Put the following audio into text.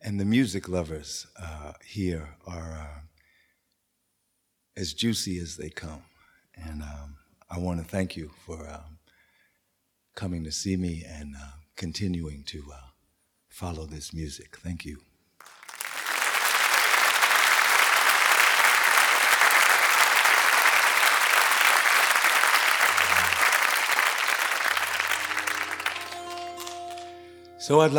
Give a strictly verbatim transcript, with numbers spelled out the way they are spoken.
And the music lovers uh, here are uh, as juicy as they come. And um, I want to thank you for um, coming to see me and uh, continuing to uh, follow this music. Thank you. So I'd like